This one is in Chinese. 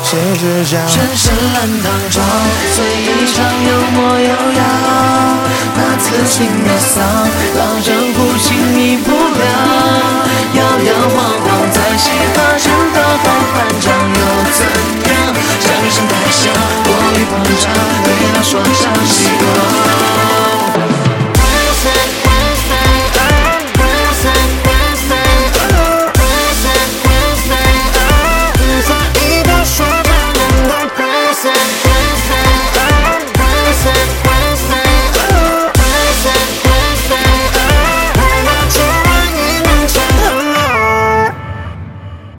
谁知晓全身烂当中，醉一场幽默又要，那刺心的伤，老江湖轻易不了。